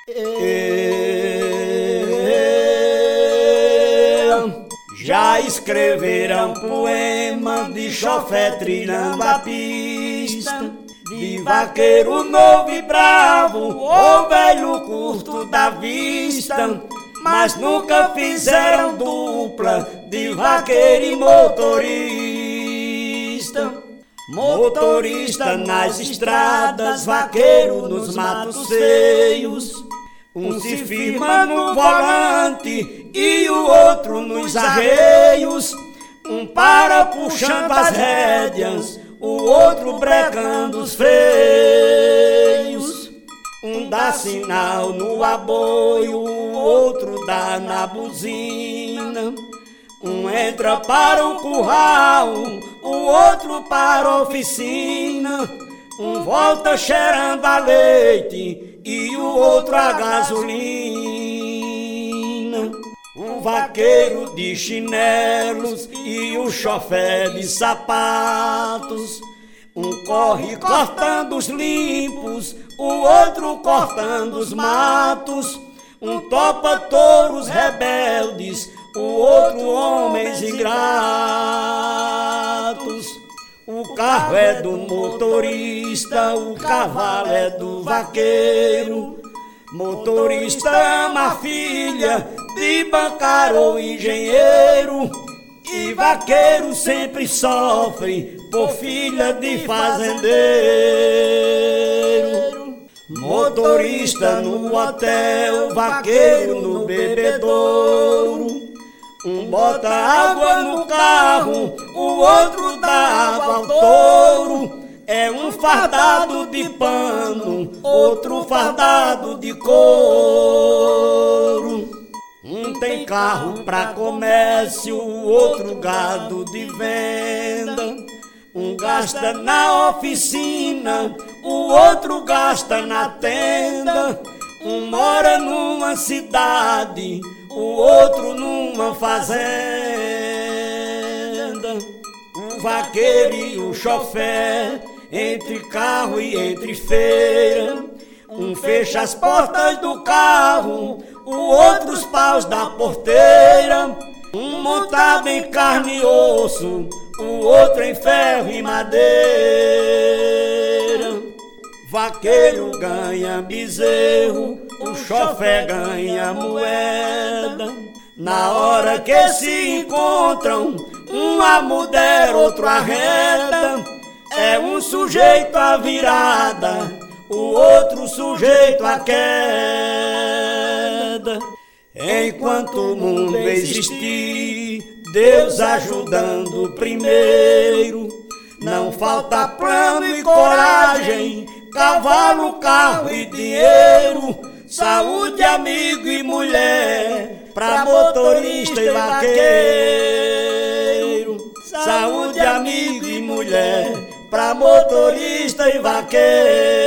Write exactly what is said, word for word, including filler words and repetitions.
Já escreveram poema de chofé trilhando a pista, de vaqueiro novo e bravo, ou velho curto da vista, mas nunca fizeram dupla de vaqueiro e motorista. Motorista nas estradas, vaqueiro nos matos feios, um se firma no volante e o outro nos arreios, um para puxando as rédeas, o outro brecando os freios. Um dá sinal no aboio, o outro dá na buzina, um entra para o curral, o outro para a oficina, um volta cheirando a leite e o outro a gasolina. Um vaqueiro de chinelos e o chofé de sapatos, um corre cortando os limpos, o outro cortando os matos, um topa touros rebeldes, o outro homens ingratos. O carro é do motorista, o cavalo é do vaqueiro. Motorista ama a filha de bancário ou engenheiro, e vaqueiro sempre sofre por filha de fazendeiro. Motorista no hotel, vaqueiro no bebedouro, um bota água no carro, o outro dá água ao touro. É um fardado de pano, outro fardado de couro. Um tem carro pra comércio, o outro gado de venda. Um gasta na oficina, o outro gasta na tenda. Um mora numa cidade, o outro numa fazenda. O vaqueiro e o chofé, entre carro e entre feira, um fecha as portas do carro, o outro os paus da porteira. Um montado em carne e osso, o outro em ferro e madeira. Vaqueiro ganha bezerro, o chofé ganha moeda. Na hora que se encontram, um amudera, outro arreda. É um sujeito à virada, o outro sujeito à queda. Enquanto o mundo existir, Deus ajudando primeiro, não falta plano e coragem, cavalo, carro e dinheiro, saúde, amigo e mulher, pra motorista e vaqueiro. Saúde, amigo e mulher, pra motorista e vaqueiro.